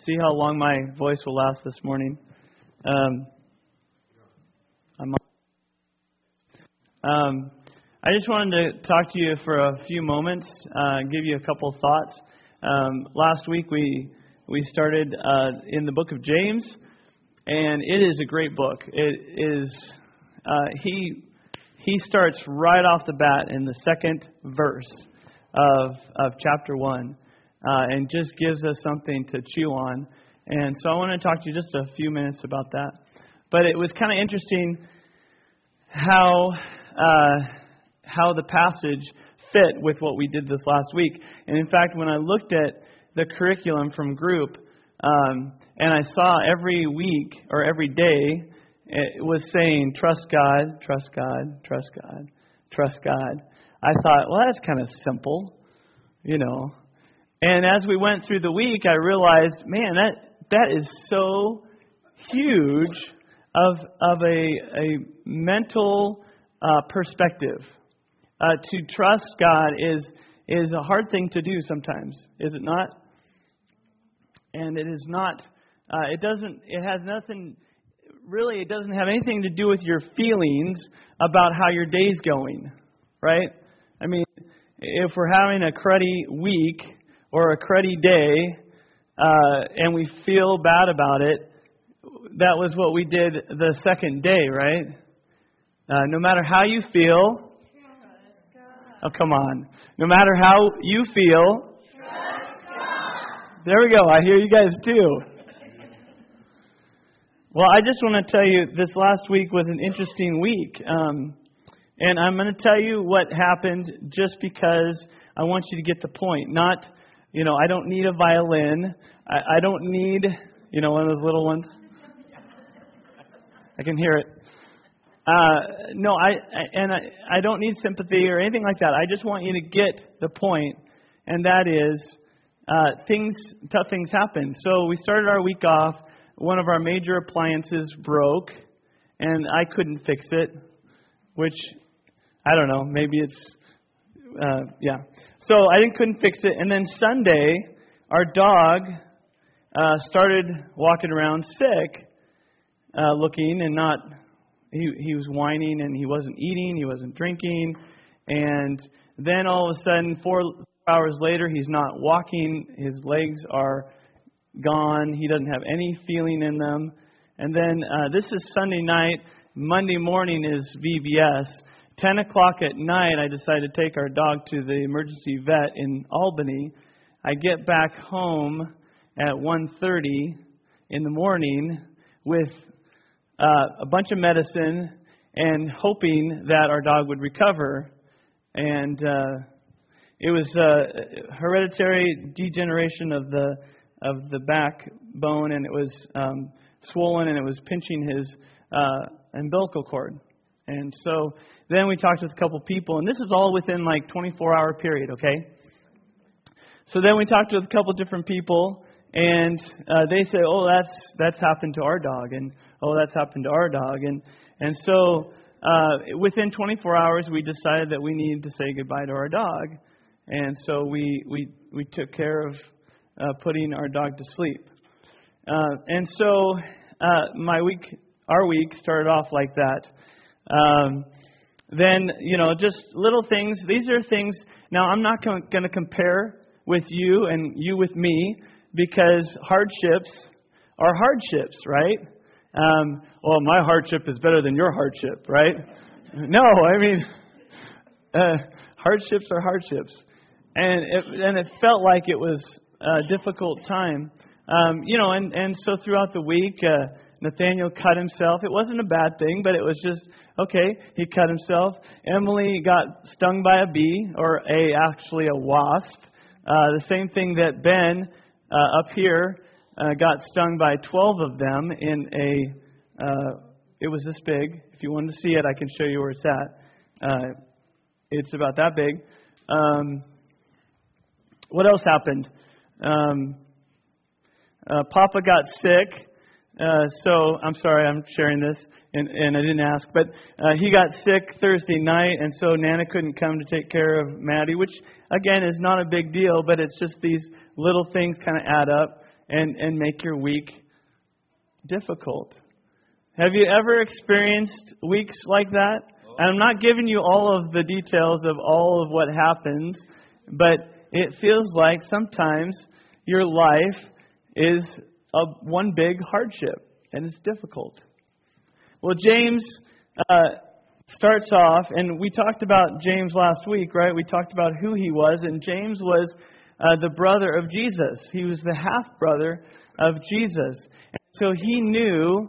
see how long my voice will last this morning. I just wanted to talk to you for a few moments, give you a couple of thoughts. Last week we started in the book of James, and it is a great book. It is he starts right off the bat in the second verse of chapter 1, and just gives us something to chew on. And so I want to talk to you just a few minutes about that. But it was kind of interesting how the passage fit with what we did this last week. And in fact, when I looked at the curriculum from group, and I saw every week or every day, it was saying, trust God, trust God, trust God, trust God. I thought, well, that's kind of simple, you know. And as we went through the week, I realized, man, that is so huge of a mental perspective. To trust God is a hard thing to do sometimes, is it not? And it is not. It doesn't have anything to do with your feelings about how your day's going, right? I mean, if we're having a cruddy week or a cruddy day, and we feel bad about it, that was what we did the second day, right? No matter how you feel, oh, come on. No matter how you feel, there we go. I hear you guys too. Well, I just want to tell you, this last week was an interesting week. And I'm going to tell you what happened just because I want you to get the point. Not, I don't need a violin. I don't need, one of those little ones. I can hear it. No, I don't need sympathy or anything like that. I just want you to get the point, and that is, tough things happen. So we started our week off. One of our major appliances broke, and I couldn't fix it, which, I don't know, maybe it's, yeah. So I couldn't fix it, and then Sunday, our dog started walking around sick, looking and not, he was whining, and he wasn't eating, he wasn't drinking, and then all of a sudden, 4 hours later, he's not walking, his legs are gone, he doesn't have any feeling in them. And then this is Sunday night, Monday morning is VBS. 10 o'clock at night, I decided to take our dog to the emergency vet in Albany. I get back home at 1:30 in the morning with a bunch of medicine and hoping that our dog would recover. And it was hereditary degeneration of the backbone, and it was swollen, and it was pinching his umbilical cord. And so then we talked with a couple people, and this is all within like 24-hour period, okay? So then we talked with a couple different people, and they say, oh, that's happened to our dog, and oh, that's happened to our dog. And so within 24 hours, we decided that we needed to say goodbye to our dog. And so we took care of putting our dog to sleep. And so our week started off like that. Then, just little things. These are things. Now, I'm not going to compare with you and you with me, because hardships are hardships, right? Well, my hardship is better than your hardship, right? No, I mean, hardships are hardships. And it felt like it was a difficult time. And so throughout the week, Nathaniel cut himself. It wasn't a bad thing, but it was just, okay, he cut himself. Emily got stung by a bee, or actually a wasp. The same thing that Ben up here got stung by 12 of them in it was this big. If you wanted to see it, I can show you where it's at. It's about that big. What else happened? Papa got sick. So I'm sorry, I'm sharing this, and I didn't ask, but he got sick Thursday night, and so Nana couldn't come to take care of Maddie, which again is not a big deal, but it's just these little things kind of add up. and make your week difficult. Have you ever experienced weeks like that? And I'm not giving you all of the details of all of what happens, but it feels like sometimes your life is one big hardship, and it's difficult. Well, James starts off, and we talked about James last week, right? We talked about who he was, and James was the brother of Jesus. He was the half-brother of Jesus. And so he knew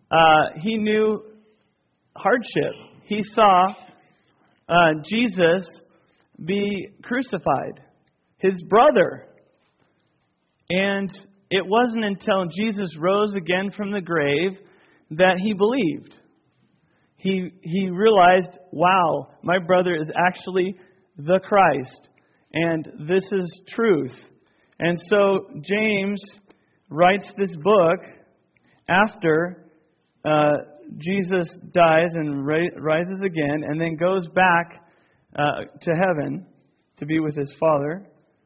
hardship. He saw Jesus be crucified, his brother. And it wasn't until Jesus rose again from the grave that he believed. He realized, wow, my brother is actually the Christ, and this is truth. And so James writes this book after Jesus dies and rises again, and then goes back to heaven to be with his Father.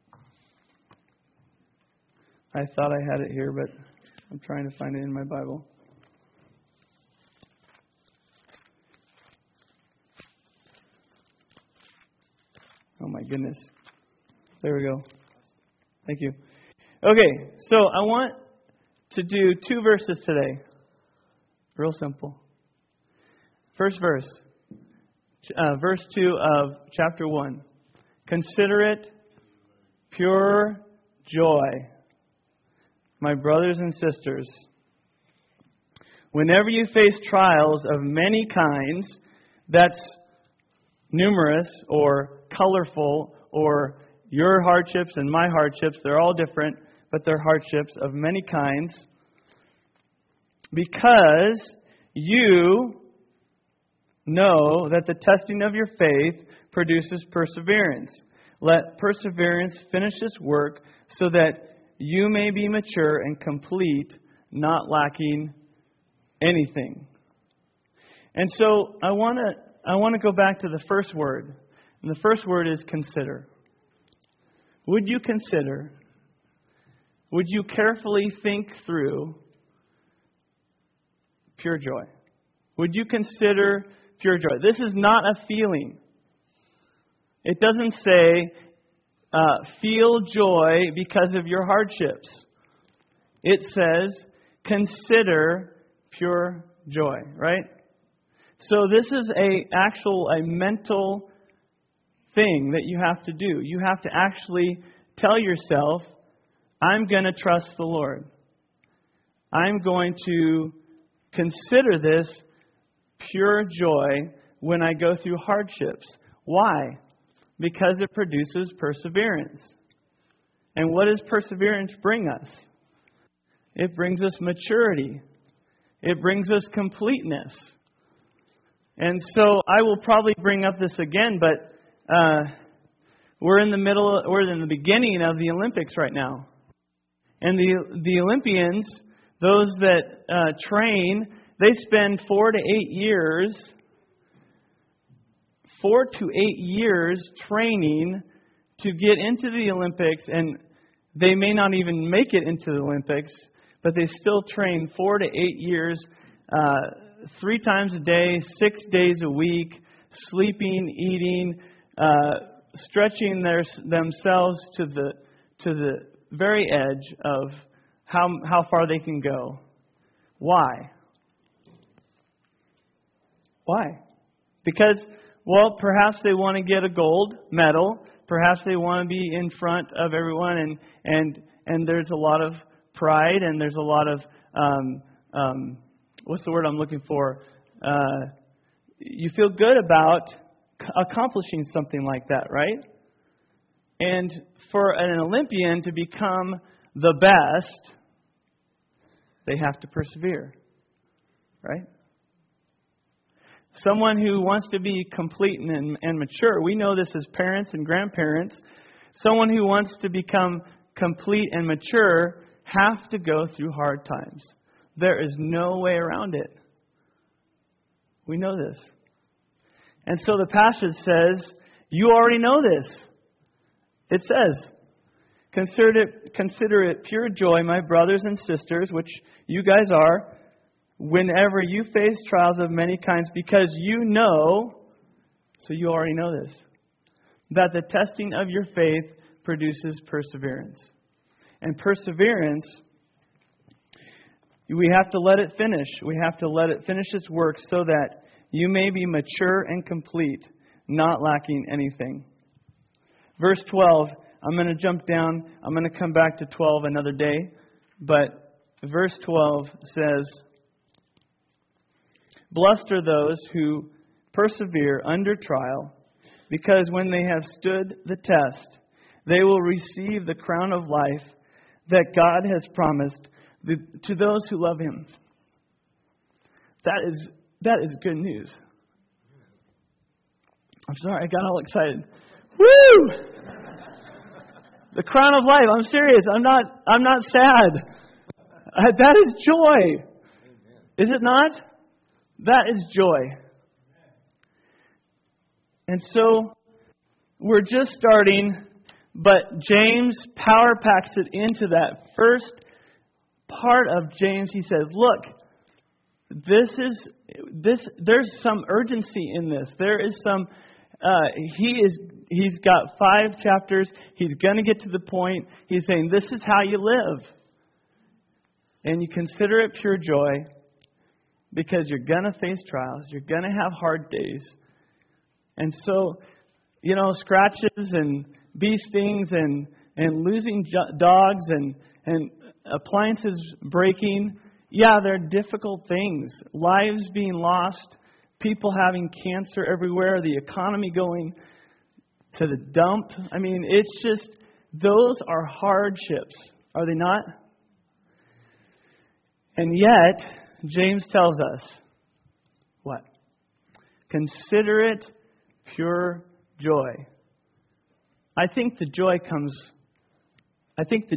I thought I had it here, but I'm trying to find it in my Bible. Oh my goodness. There we go. Thank you. Okay, so I want to do 2 verses today. Real simple. First verse. Verse 2 of chapter 1. Consider it pure joy, my brothers and sisters, whenever you face trials of many kinds, that's numerous or colorful, or your hardships and my hardships, they're all different, but they're hardships of many kinds, because you know that the testing of your faith produces perseverance. Let perseverance finish its work, so that you may be mature and complete, not lacking anything. And so I want to go back to the first word. And the first word is consider. Would you consider? Would you carefully think through pure joy? Would you consider pure joy? This is not a feeling. It doesn't say feel joy because of your hardships. It says consider pure joy, right? So this is a mental thing that you have to do. You have to actually tell yourself, I'm going to trust the Lord. I'm going to consider this pure joy when I go through hardships. Why? Because it produces perseverance. And what does perseverance bring us? It brings us maturity. It brings us completeness. And so I will probably bring up this again, but we're in the beginning of the Olympics right now. And the Olympians, those that train, they spend 4 to 8 years 4 to 8 years training to get into the Olympics, and they may not even make it into the Olympics, but they still train 4 to 8 years, 3 times a day, 6 days a week, sleeping, eating, stretching themselves to the very edge of how far they can go. Why? Why? Because, well, perhaps they want to get a gold medal. Perhaps they want to be in front of everyone, and there's a lot of pride, and there's a lot of what's the word I'm looking for? You feel good about accomplishing something like that, right? And for an Olympian to become the best, they have to persevere, right? Someone who wants to be complete and mature, we know this as parents and grandparents, someone who wants to become complete and mature have to go through hard times. There is no way around it. We know this. And so the passage says, you already know this. It says, Consider it pure joy, my brothers and sisters, which you guys are, whenever you face trials of many kinds, because you know, so you already know this, that the testing of your faith produces perseverance. And perseverance, we have to let it finish. We have to let it finish its work so that you may be mature and complete, not lacking anything. Verse 12, I'm going to jump down. I'm going to come back to 12 another day. But verse 12 says, "Blessed are those who persevere under trial, because when they have stood the test, they will receive the crown of life that God has promised to those who love Him." That is good news. I'm sorry, I got all excited. Woo! The crown of life. I'm serious. I'm not sad. That is joy. Is it not? That is joy. And so we're just starting, but James power packs it into that first part of James. He says, look, there's some urgency in this. There is some he's got 5 chapters. He's going to get to the point. He's saying, this is how you live. And you consider it pure joy because you're going to face trials. You're going to have hard days. And so, scratches and bee stings and losing dogs and appliances breaking, yeah, they're difficult things. Lives being lost, people having cancer everywhere, the economy going to the dump. I mean, it's just, those are hardships, are they not? And yet, James tells us, what? Consider it pure joy. I think the joy comes. I think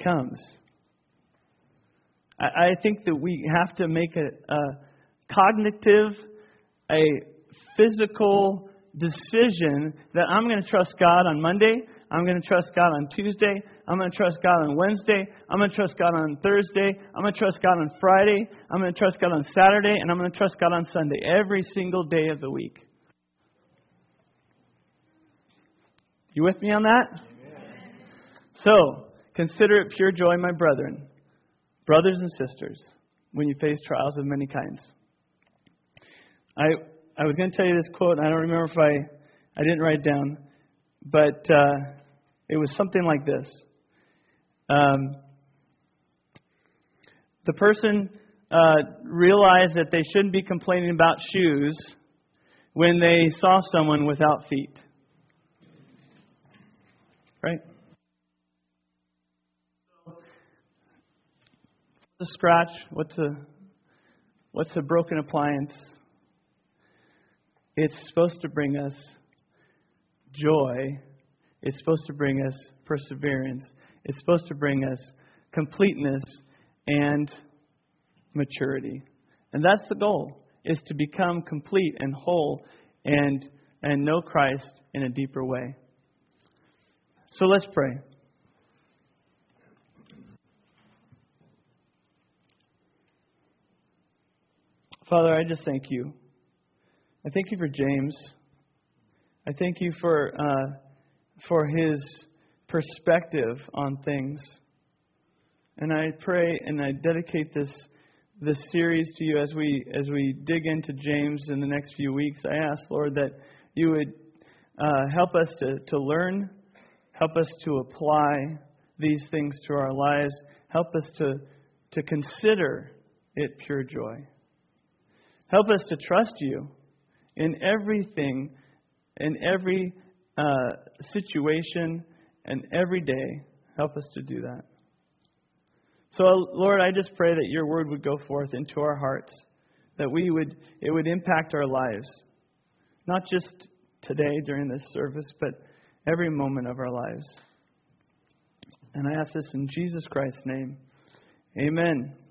that we have to make a cognitive, a physical decision that I'm going to trust God on Monday, I'm going to trust God on Tuesday, I'm going to trust God on Wednesday, I'm going to trust God on Thursday, I'm going to trust God on Friday, I'm going to trust God on Saturday, and I'm going to trust God on Sunday, every single day of the week. You with me on that? Amen. So, consider it pure joy, my brethren, brothers and sisters, when you face trials of many kinds. I was going to tell you this quote, and I don't remember if I didn't write it down, but it was something like this. The person realized that they shouldn't be complaining about shoes when they saw someone without feet. Right? What's a scratch? What's a broken appliance? It's supposed to bring us joy. It's supposed to bring us perseverance. It's supposed to bring us completeness and maturity. And that's the goal, is to become complete and whole and know Christ in a deeper way. So let's pray. Father, I just thank you. I thank you for James. I thank you for his perspective on things. And I pray and I dedicate this series to you as we dig into James in the next few weeks. I ask, Lord, that you would help us to learn, help us to apply these things to our lives, help us to consider it pure joy. Help us to trust you in everything, in every situation, and every day. Help us to do that. So, Lord, I just pray that your word would go forth into our hearts, that it would impact our lives, not just today during this service, but every moment of our lives. And I ask this in Jesus Christ's name. Amen.